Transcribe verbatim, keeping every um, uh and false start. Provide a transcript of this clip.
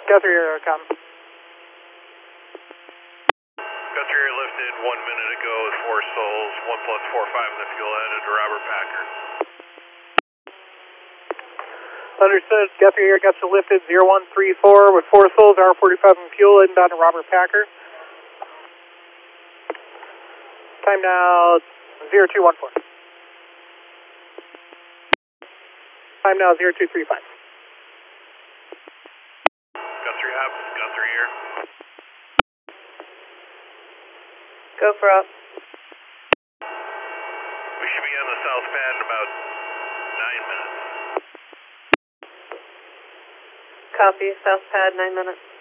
Guthrie Air com. Guthrie Air lifted one minute ago with four souls, one plus four five in the fuel headed to Robert Packer. Understood. Guthrie Air gets lifted zero one three four with four souls, R forty-five in fuel, inbound to Robert Packer. Time now zero two one four. Time now zero two three five. Guthrie up, Guthrie Air. Go for up. We should be on the south pad in about nine minutes. Copy, south pad, nine minutes.